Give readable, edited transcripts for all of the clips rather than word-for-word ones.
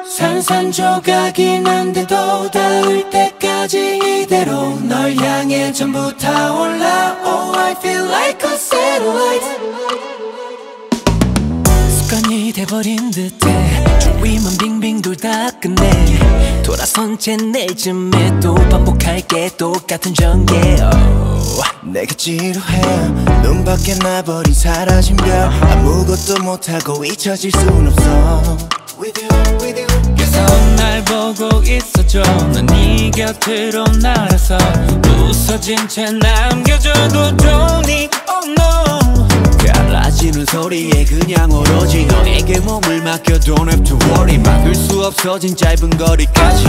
산산조각이 난데도 닿을 때까지 이대로 널 향해 전부 타올라. Oh, I feel like a satellite. 습관이 돼버린 듯해. 주위만 빙빙 돌다 끝내. 돌아선 채 내쯤에 또 반복할게 똑같은 전개. 내가 지루해. 눈 밖에 나버린 사라진 별. 아무것도 못하고 잊혀질 순 없어. With you 그래서 날 보고 있어줘. 넌 네 곁으로 날아서 부서진 채 남겨줘도 좋니. Oh no. 갈라지는 소리에 그냥 오로지 너에게 몸을 맡겨. Don't have to worry. 막을 수 없어진 짧은 거리까지.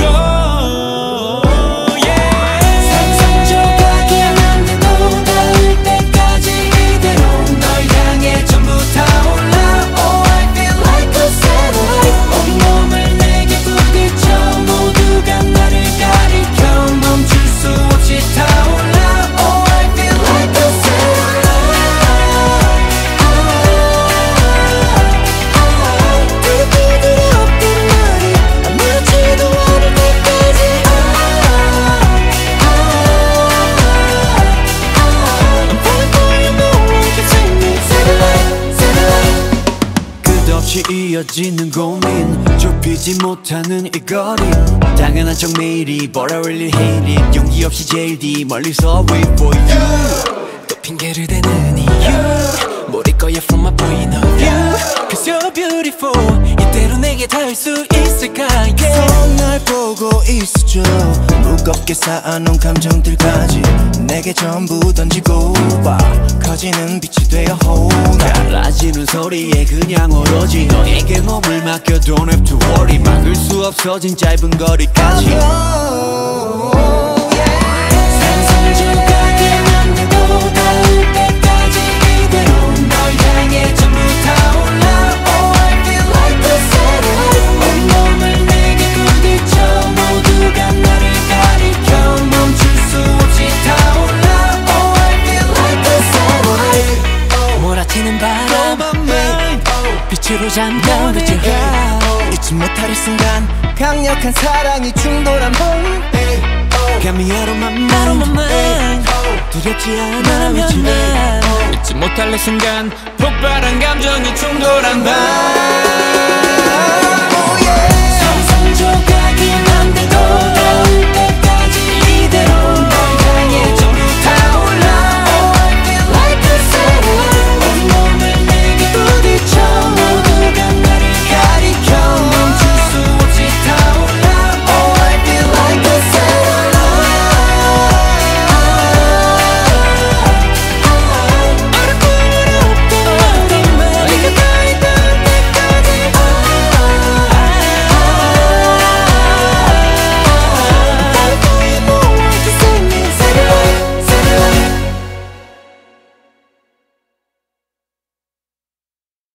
이어지는 고민 좁히지 못하는 이 거리. 당연한 정밀이 But I really hate it. 용기 없이 제일 뒤 멀리서 wait for you. 또 핑계를 대는 이유 모를 거야 from my point of view. Cause you're beautiful. 이대로 내게 닿을 수 있을까. yeah. 날 보고 있어줘. 무겁게 쌓아놓은 감정들까지 내게 전부 던지고 봐. 커지는 빛이 되어 hold. 갈라지는 소리에 그냥 오로지 너에게 몸을 맡겨. Don't have to worry. 막을 수 없어진 짧은 거리까지. 빛으로 잠겨들지. 잊지 못할 순간 강력한 사랑이 충돌한 봄. Got me out of my mind. 두렵지 않아. 잊지 못할 내 순간 폭발한 감정이 충돌한 밤.